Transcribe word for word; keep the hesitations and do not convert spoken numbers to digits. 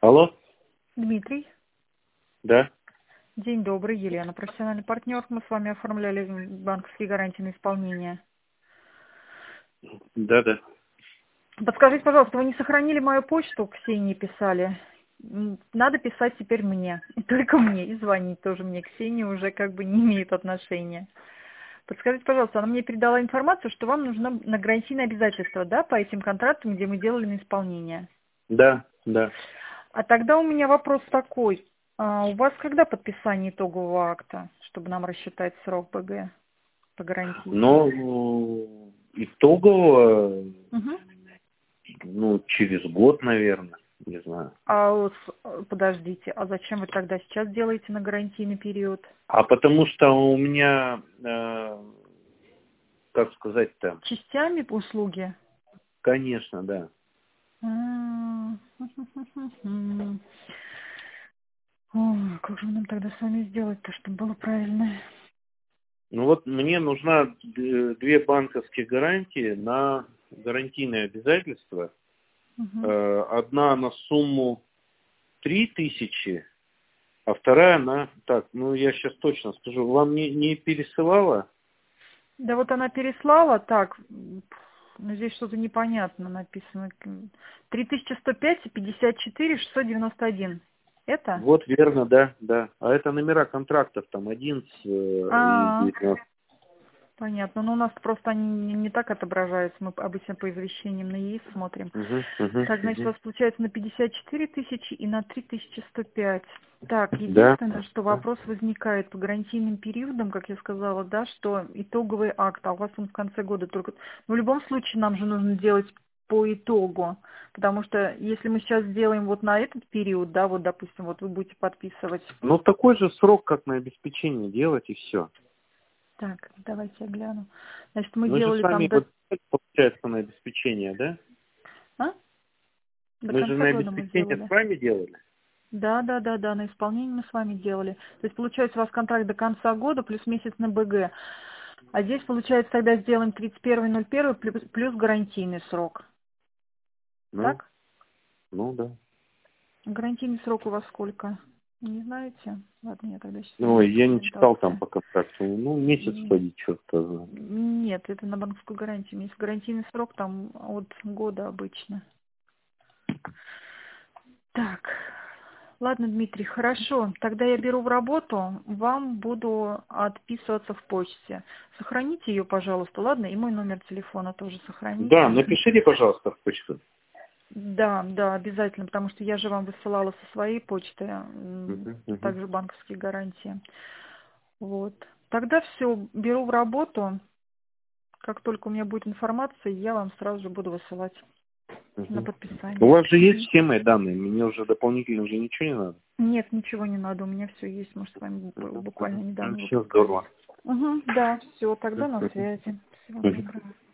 Алло? Дмитрий. Да. День добрый, Елена, профессиональный партнер. Мы с вами оформляли банковские гарантии на исполнение. Да, да. Подскажите, пожалуйста, вы не сохранили мою почту, Ксении писали? М, Надо писать теперь мне, и только мне, и звонить тоже мне. Ксения уже как бы не имеет отношения. Подскажите, пожалуйста, она мне передала информацию, что вам нужно на гарантийные обязательства, да, по этим контрактам, где мы делали на исполнение. Да, да. А тогда у меня вопрос такой. А у вас когда подписание итогового акта, чтобы нам рассчитать срок БГ по гарантии? Но итогово, Угу. ну, через год, наверное, не знаю. А вот, э, подождите, а зачем вы тогда сейчас делаете на гарантийный период? А потому что у меня, э, как сказать-то, Частями услуги? конечно, да. М, Ой, как же нам тогда с вами сделать-то, чтобы было правильно? Ну вот мне нужна д- две банковские гарантии на гарантийные обязательства. Мгм. Э, Одна на сумму три тысячи, а вторая на... Так, ну я сейчас точно скажу. Вам не, не пересылала? Да вот она переслала, так, м, ну здесь что-то непонятно написано. три тысячи сто пять и пятьдесят четыре шестьсот девяносто один. Это? Вот верно, да, да. А это номера контрактов, там одиннадцать э, и А, девятнадцать. понятно. Но у нас просто они не, не так отображаются. Мы обычно по извещениям на ЕИС смотрим. Угу, угу, Так, значит, у угу. вас получается на пятьдесят четыре тысячи и на три тысячи сто пять. Так, Да. единственное, что Да. вопрос возникает по гарантийным периодам, как я сказала, да, что итоговый акт, а у вас он в конце года только... Ну, в любом случае нам же нужно делать по итогу, потому что если мы сейчас сделаем вот на этот период, да, вот, допустим, вот вы будете подписывать... Ну такой же срок, как на обеспечение делать, и все. Так, давайте я гляну. Значит, мы Мы же с делали там вами до... вот получается на обеспечение, да? А? До Мы же конца на года мы обеспечение сделали. с вами делали. Да, да, да, да, на исполнение мы с вами делали. То есть получается у вас контракт до конца года плюс месяц на БГ. А здесь получается тогда сделаем тридцать первое ноль первое плюс, плюс гарантийный срок. Ну, Так? ну да. Гарантийный срок у вас сколько? Не знаете? Ладно, я тогда сейчас Ой, зайду в я не читал там рекомендации. по контракту. Ну, месяц М, ходить, черт-то знает. Нет, это на банковскую гарантию. Есть гарантийный срок там от года обычно. Так, ладно, Дмитрий, хорошо. Тогда я беру в работу, вам буду отписываться в почте. Сохраните ее, пожалуйста, ладно? И мой номер телефона тоже Да, сохраните. напишите, пожалуйста, в почту. Да, да, обязательно, потому что я же вам высылала со своей почты, м, Мгм, мгм. также банковские гарантии. Вот. Тогда все, беру в работу. Как только у меня будет информация, я вам сразу же буду высылать на Мгм. У подписание. вас же есть Мгм. все мои данные, мне уже дополнительно уже ничего не надо. Нет, ничего не надо, у меня все есть, мы ж с вами бу- Мгм, буквально мгм. Ну, недавно все выпускались. здорово. Угу, да, все, тогда на Мгм, связи. Всего мгм. доброго.